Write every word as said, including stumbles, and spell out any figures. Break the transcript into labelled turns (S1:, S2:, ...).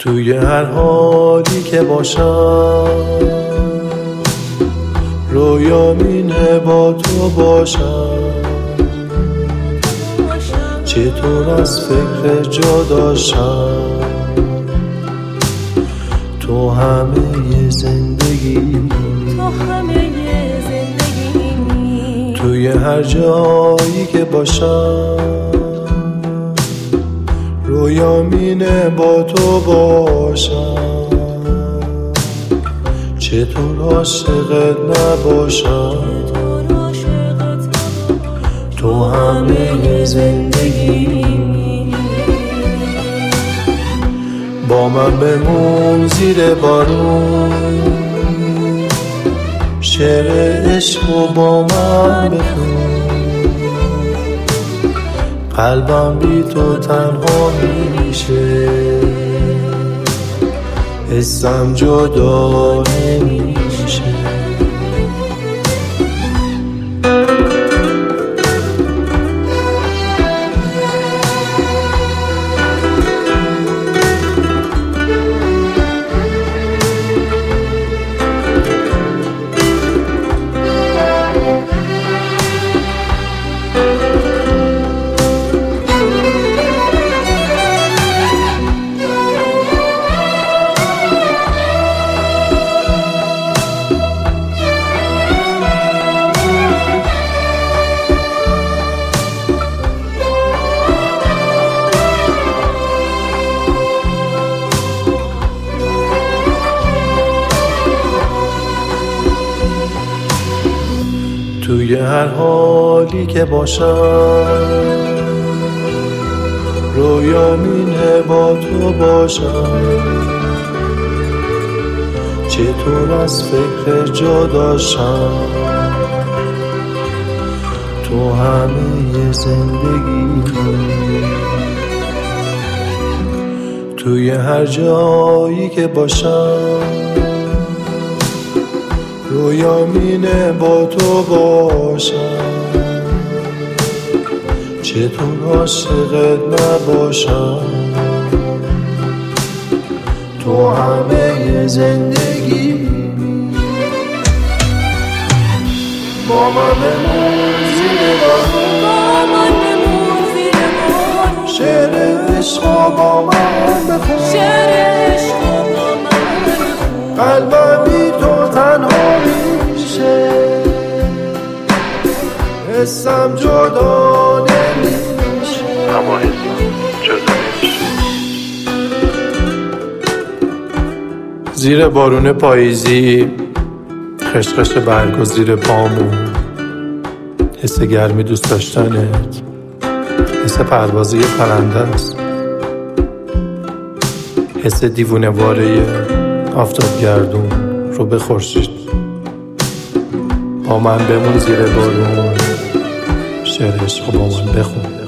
S1: توی هر حالی که باشم رویام اینه با تو باشم، چطور از فکر جداشم، تو همه زندگی، توی هر جایی که باشم رویام اینه با تو باشم، چطور عاشقت نباشم، تو همه زندگی. با من بمون زیر بارون، شعر عشقو با من بخون، قلبم بی تو تنها میشه، حسم جدا نمیشه. توی هر حالی که باشم رویام اینه با تو باشم، چطور از فکر جداشم، تو همه زندگی. توی هر جایی که باشم رویام اینه با تو باشم، چطور عاشقت نباشم، تو همه زندگی. با من بمون زیر بارون، شعر عشقو با من بخون، قلبم بی تو تنها میشه، حسم جدا نمیشه،
S2: اما حسم جدا نمیشه.
S1: زیر بارون پاییزی خشخش برگ و زیر پامون، حس گرمی دوست داشتنت، حس پروازی پرنده است، حس دیوونه واره آفتاب گردون رو به خورشید. با من بمون زیر بارون، شعر عشق با من بخون.